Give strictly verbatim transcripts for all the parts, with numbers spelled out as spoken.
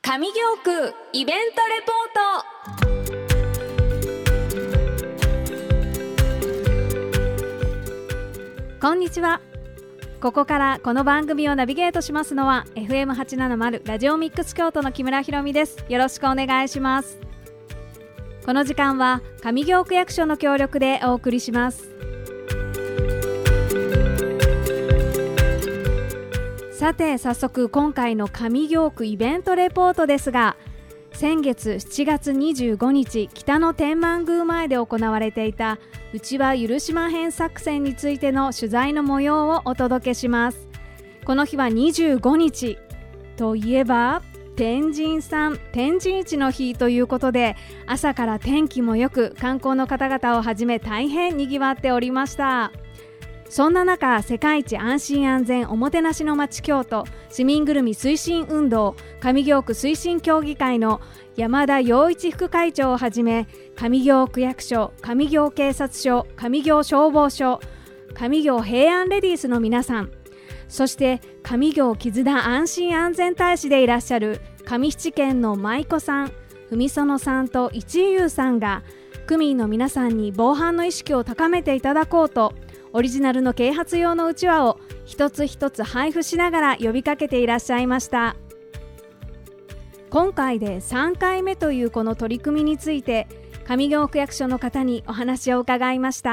上京区イベントレポート。 こんにちは。ここからこの番組をナビゲートしますのは エフエムはちななまる ラジオミックス京都の木村ひろみです。よろしくお願いします。この時間は上京区役所の協力でお送りします。さて早速今回の上京区イベントレポートですが、先月しちがつにじゅうごにち北の天満宮前で行われていたうちは許しまへん作戦についての取材の模様をお届けします。この日はにじゅうごにちといえば天神さん天神市の日ということで、朝から天気もよく観光の方々をはじめ大変にぎわっておりました。そんな中、世界一安心安全おもてなしの街京都市民ぐるみ推進運動上京区推進協議会の山田洋一副会長をはじめ、上京区役所、上京警察署、上京消防署、上京平安レディースの皆さん、そして上京絆安心安全大使でいらっしゃる上七県の舞妓さん、文園さんと一優さんが区民の皆さんに防犯の意識を高めていただこうと、オリジナルの啓発用のうちわを一つ一つ配布しながら呼びかけていらっしゃいました。今回でさんかいめというこの取り組みについて、上京区役所の方にお話を伺いました。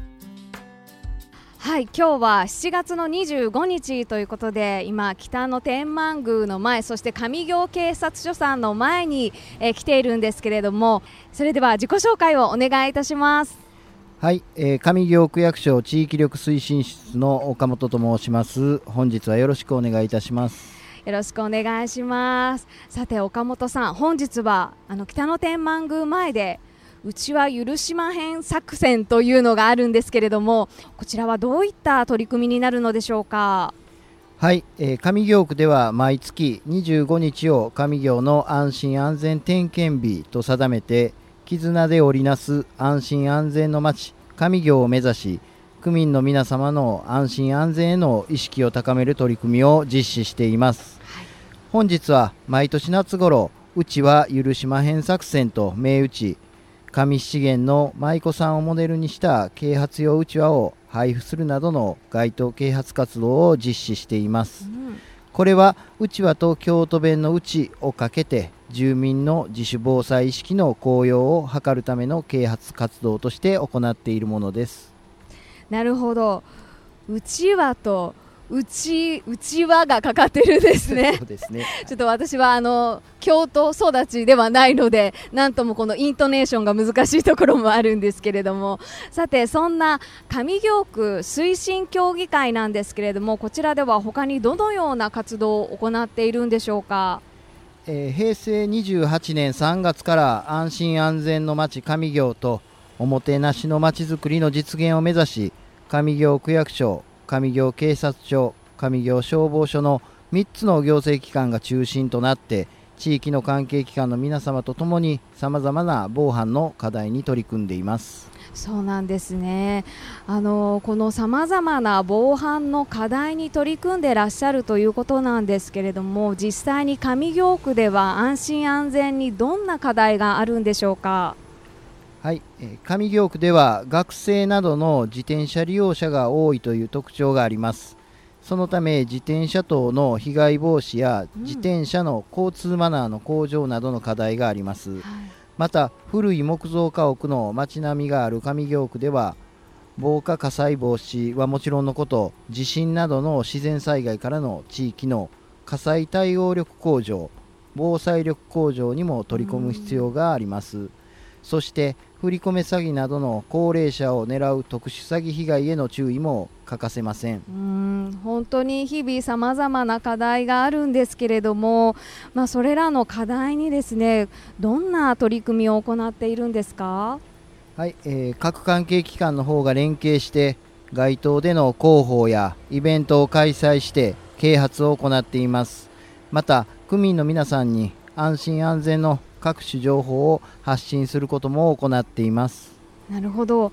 はい、今日はしちがつのにじゅうごにちということで、今北の天満宮の前、そして上京警察署さんの前に、えー、来ているんですけれども、それでは自己紹介をお願いいたします。 はい、えー、上京区役所地域力推進室の岡本と申します。本日はよろしくお願いいたします。 よろしくお願いします。さて岡本さん、本日はあの北の天満宮前でうちは許しまへん作戦というのがあるんですけれども、こちらはどういった取り組みになるのでしょうか。 はい、えー、上京区では毎月にじゅうごにちを上京の安心安全点検日と定めて、絆で織りなす安心安全の街上京を目指し、区民の皆様の安心安全への意識を高める取り組みを実施しています。はい、本日は毎年夏頃、うちは許しまへん作戦と銘打ち、上七軒の舞妓さんをモデルにした啓発用うちわを配布するなどの街頭啓発活動を実施しています。うん、これはうちわと京都弁のうちをかけて、住民の自主防災意識の向上を図るための啓発活動として行っているものです。 なるほど、うちわとうちうちわがかかってるんですね。 そうですね。 ちょっと私はあの京都育ちではないので、なんともこのイントネーションが難しいところもあるんですけれども、さてそんな上京区推進協議会なんですけれども、こちらでは他にどのような活動を行っているんでしょうか。 えー、へいせいにじゅうはちねんさんがつから安心安全の街上京とおもてなしの街づくりの実現を目指し、上京区役所、上京警察署、上京消防署のみっつの行政機関が中心となって、地域の関係機関の皆様とともにさまざまな防犯の課題に取り組んでいます。 そうなんですね。あのこのさまざまな防犯の課題に取り組んでいらっしゃるということなんですけれども、実際に上京区では安心安全にどんな課題があるんでしょうか。 はい、上京区では学生などの自転車利用者が多いという特徴があります。そのため自転車等の被害防止や自転車の交通マナーの向上などの課題があります。うん、はい、また古い木造家屋の街並みがある上京区では、防火火災防止はもちろんのこと、地震などの自然災害からの地域の火災対応力向上、防災力向上にも取り込む必要があります。そして振り込め詐欺などの高齢者を狙う特殊詐欺被害への注意も欠かせません。 うーん本当に日々さまざまな課題があるんですけれども、まあ、それらの課題にですね、どんな取り組みを行っているんですか。 はい、えー、各関係機関の方が連携して街頭での広報やイベントを開催して啓発を行っています。また区民の皆さんに安心安全の各種情報を発信することも行っています。 なるほど。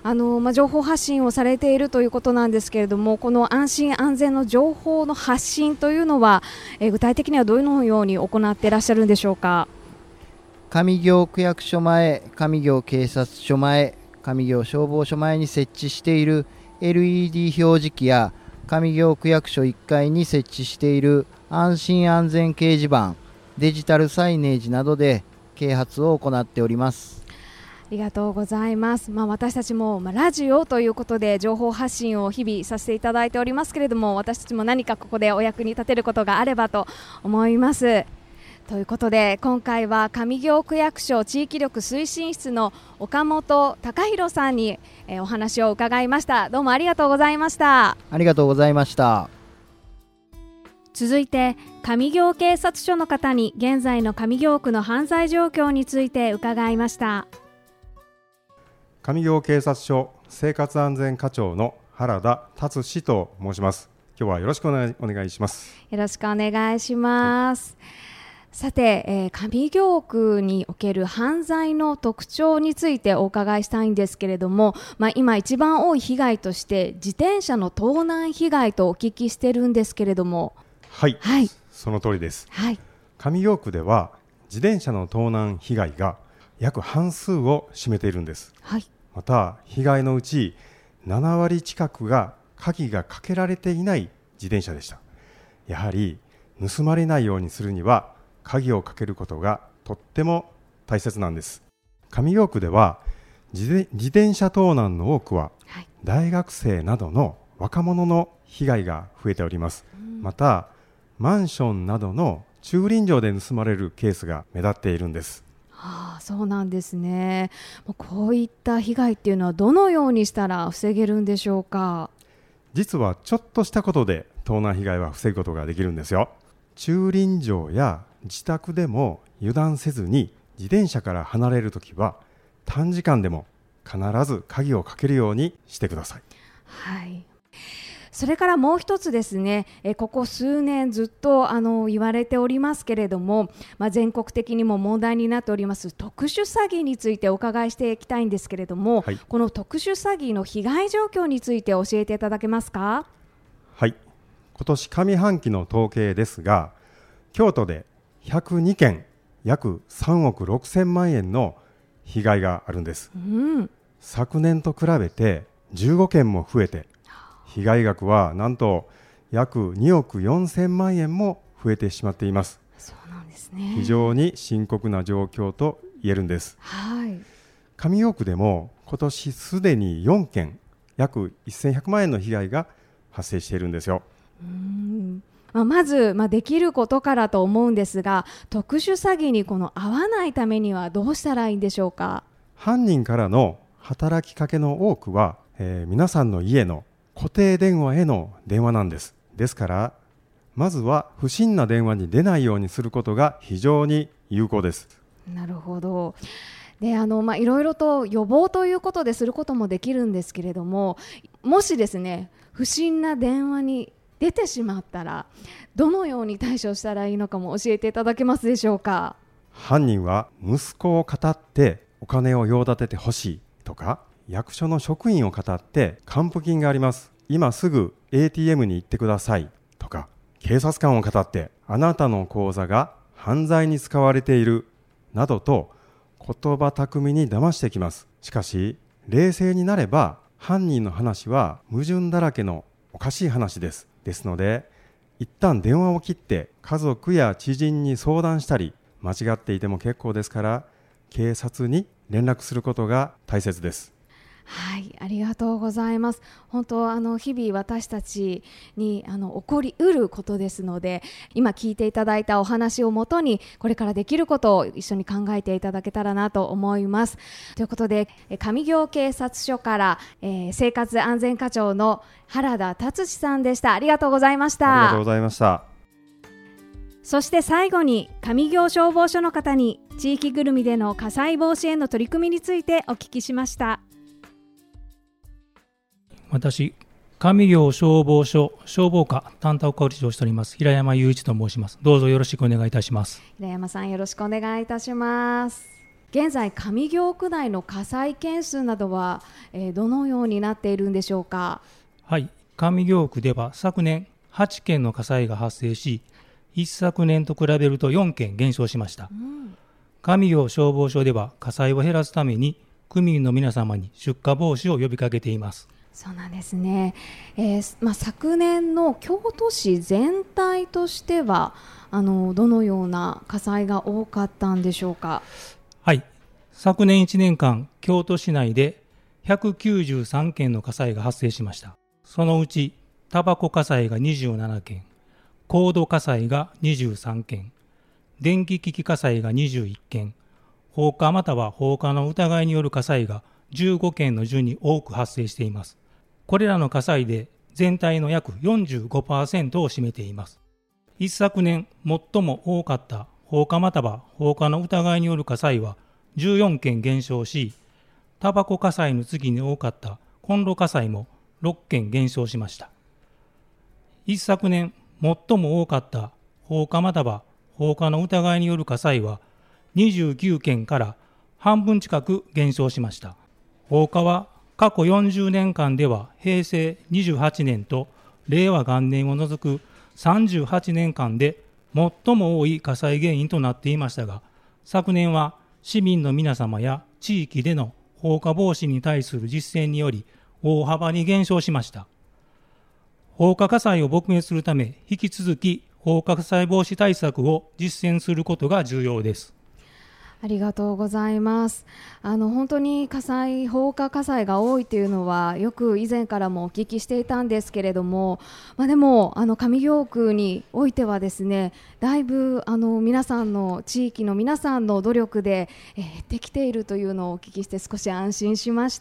あの、まあ、情報発信をされているということなんですけれども、この安心安全の情報の発信というのは、えー、具体的にはどのように行っていらっしゃるんでしょうか。 上行区役所前、上行警察署前、上行消防署前に設置している エルイーディー 表示器や上行区役所いっかいに設置している安心安全掲示板、デジタルサイネージなどで啓発を行っております。 ありがとうございます。まあ、私たちも、まあ、ラジオということで情報発信を日々させていただいておりますけれども、私たちも何かここでお役に立てることがあればと思います。ということで今回は上行区役所地域力推進室の岡本隆弘さんに、えー、お話を伺いました。どうもありがとうございました。 ありがとうございました。 続いて上行警察署の方に現在の上行区の犯罪状況について伺いました。 上行警察署生活安全課長の原田達志と申します。今日はよろしくお願い、お願いします。 よろしくお願いします。はい、さて、えー、上行区における犯罪の特徴についてお伺いしたいんですけれども、まあ、今一番多い被害として自転車の盗難被害とお聞きしてるんですけれども。 はい、はい、その通りです。はい、上行区では自転車の盗難被害が約半数を占めているんです。はい、また被害のうちななわり近くが鍵がかけられていない自転車でした。やはり盗まれないようにするには鍵をかけることがとっても大切なんです。上行区では 自, 自転車盗難の多くは大学生などの若者の被害が増えております。うん、またマンションなどの駐輪場で盗まれるケースが目立っているんです。 はあ、そうなんですね。こういった被害っていうのはどのようにしたら防げるんでしょうか。 実はちょっとしたことで盗難被害は防ぐことができるんですよ。駐輪場や自宅でも油断せずに自転車から離れるときは短時間でも必ず鍵をかけるようにしてください。 はい、それからもう一つですね、えここ数年ずっとあの言われておりますけれども、まあ、全国的にも問題になっております特殊詐欺についてお伺いしていきたいんですけれども、はい、この特殊詐欺の被害状況について教えていただけますか。 はい、今年上半期の統計ですが、京都でひゃくにけん約さんおくろくせんまんえんの被害があるんです。うん、昨年と比べてじゅうごけんも増えて被害額はなんと約におくよんせんまんえんも増えてしまっています。 そうなんですね。 非常に深刻な状況と言えるんです。はい、上行区でも今年すでによんけん約せんひゃくまんえんの被害が発生しているんですよ。 うーん、まあ、まず、まあ、できることからと思うんですが、特殊詐欺にこの遭わないためにはどうしたらいいんでしょうか。 犯人からの働きかけの多くは、えー、皆さんの家の固定電話への電話なんです。ですからまずは不審な電話に出ないようにすることが非常に有効です。 なるほど。で、あの、まあ、いろいろと予防ということですることもできるんですけれども、もしですね不審な電話に出てしまったらどのように対処したらいいのかも教えていただけますでしょうか。 犯人は息子を騙ってお金を用立ててほしいとか、役所の職員を騙って還付金があります、今すぐ エーティーエム に行ってくださいとか、警察官を騙ってあなたの口座が犯罪に使われているなどと言葉巧みに騙してきます。しかし冷静になれば犯人の話は矛盾だらけのおかしい話です。ですので一旦電話を切って家族や知人に相談したり、間違っていても結構ですから警察に連絡することが大切です。 はい、ありがとうございます。本当あの日々私たちにあの起こりうることですので、今聞いていただいたお話をもとにこれからできることを一緒に考えていただけたらなと思います。ということで上行警察署から、えー、生活安全課長の原田達志さんでした。ありがとうございました。 ありがとうございました。 そして最後に上行消防署の方に地域ぐるみでの火災防止への取り組みについてお聞きしました。 私、上行消防署消防課担当課長をしております平山雄一と申します。どうぞよろしくお願いいたします。 平山さん、よろしくお願いいたします。 現在上京区内の火災件数などは、えー、どのようになっているんでしょうか。 はい、上京区では昨年はちけんの火災が発生し、一昨年と比べるとよんけん減少しました。うん、上京消防署では火災を減らすために区民の皆様に出火防止を呼びかけています。 そうなんですね。えーまあ、昨年の京都市全体としてはあのどのような火災が多かったんでしょうか。 はい、昨年いちねんかん京都市内でひゃくきゅうじゅうさんけんの火災が発生しました。そのうちタバコ火災がにじゅうななけん、コード火災がにじゅうさんけん、電気機器火災がにじゅういっけん、放火または放火の疑いによる火災がじゅうごけんの順に多く発生しています。これらの火災で全体の約 よんじゅうごパーセント を占めています。一昨年最も多かった放火または放火の疑いによる火災はじゅうよんけん減少し、タバコ火災の次に多かったコンロ火災もろっけん減少しました。一昨年最も多かった放火または放火の疑いによる火災はにじゅうきゅうけんから半分近く減少しました。放火は過去よんじゅうねんかんでは平成にじゅうはちねんと令和元年を除くさんじゅうはちねんかんで最も多い火災原因となっていましたが、昨年は市民の皆様や地域での放火防止に対する実践により大幅に減少しました。放火火災を撲滅するため、引き続き放火火災防止対策を実践することが重要です。 ありがとうございます。あの本当に火災放火火災が多いというのはよく以前からもお聞きしていたんですけれども、まあ、でもあの上京区においてはですね、だいぶあの皆さんの地域の皆さんの努力で、えー、減ってきているというのをお聞きして少し安心しました。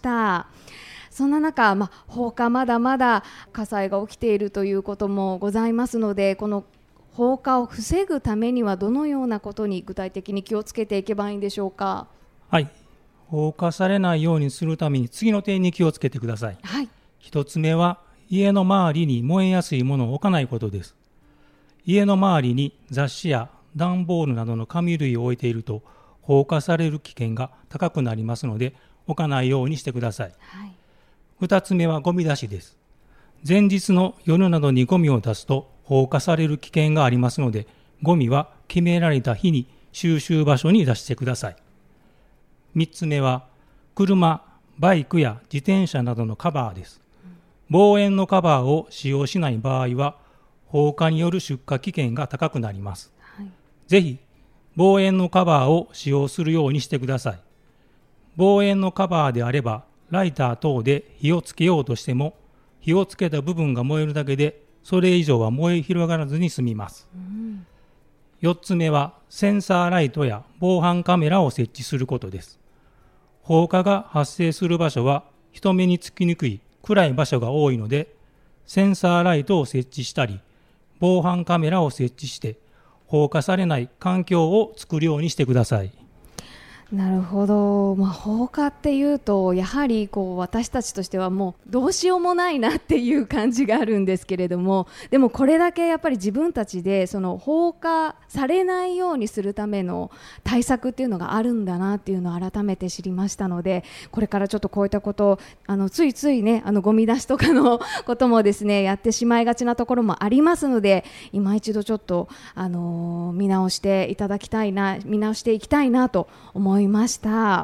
そんな中、まあ、放火まだまだ火災が起きているということもございますので、この放火を防ぐためにはどのようなことに具体的に気をつけていけばいいんでしょうか。 はい、放火されないようにするために次の点に気をつけてください。 はい、 一つ目は家の周りに燃えやすいものを置かないことです。家の周りに雑誌や段ボールなどの紙類を置いていると放火される危険が高くなりますので置かないようにしてください。 はい、 二つ目はゴミ出しです。前日の夜などにゴミを出すと放火される危険がありますので、ゴミは決められた日に収集場所に出してください。三つ目は車、バイクや自転車などのカバーです。防煙のカバーを使用しない場合は放火による出火危険が高くなります。はい、ぜひ防煙のカバーを使用するようにしてください。防煙のカバーであればライター等で火をつけようとしても、火をつけた部分が燃えるだけでそれ以上は燃え広がらずに済みます。うん、よっつめはセンサーライトや防犯カメラを設置することです。放火が発生する場所は人目につきにくい暗い場所が多いので、センサーライトを設置したり防犯カメラを設置して放火されない環境を作るようにしてください。 なるほど、まあ、放火っていうとやはりこう私たちとしてはもうどうしようもないなっていう感じがあるんですけれども、でもこれだけやっぱり自分たちでその放火されないようにするための対策っていうのがあるんだなっていうのを改めて知りましたので、これからちょっとこういったことあのついついねあのゴミ出しとかのこともですねやってしまいがちなところもありますので、今一度ちょっと、あのー、見直していただきたいな見直していきたいなと思いました。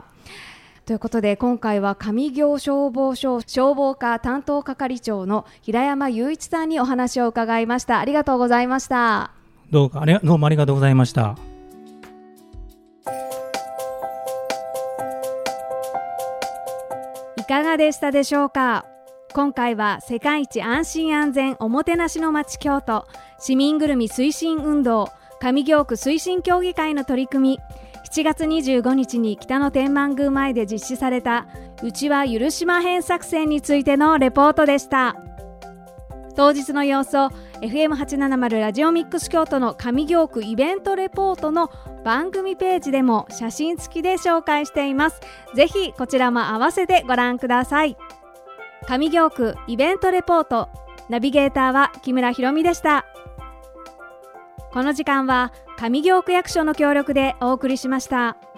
ということで今回は上京消防署消防課担当係長の平山雄一さんにお話を伺いました。ありがとうございました。 どうかあれどうもありがとうございました。 いかがでしたでしょうか。今回は世界一安心安全おもてなしの街京都市民ぐるみ推進運動上京区推進協議会の取り組み、しちがつにじゅうごにちに北野天満宮前で実施されたうちは許しまへん作戦についてのレポートでした。当日の様子を エフエムはちななまる ラジオミックス京都の上京区イベントレポートの番組ページでも写真付きで紹介しています。ぜひこちらも合わせてご覧ください。上京区イベントレポート、ナビゲーターは木村ひろみでした。この時間は上京区役所の協力でお送りしました。